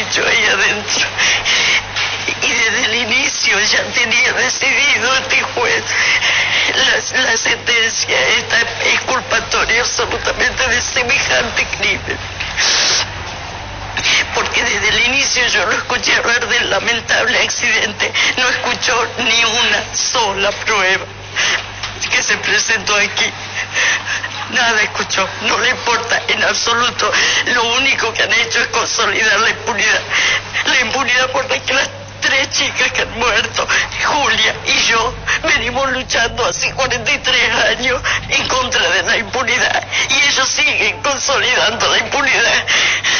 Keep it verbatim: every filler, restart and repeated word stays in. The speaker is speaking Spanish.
yo ahí adentro. Y desde el inicio ya tenía decidido este juez la, la sentencia esta exculpatoria absolutamente de semejante crimen. Porque desde el inicio yo no escuché hablar del lamentable accidente, no escuchó ni una sola prueba que se presentó aquí. Nada escuchó, no le importa en absoluto. Lo único que han hecho es consolidar la impunidad. La impunidad por la que las tres chicas que han muerto, Julia y yo, venimos luchando hace cuarenta y tres años en contra de la impunidad. Y ellos siguen consolidando la impunidad.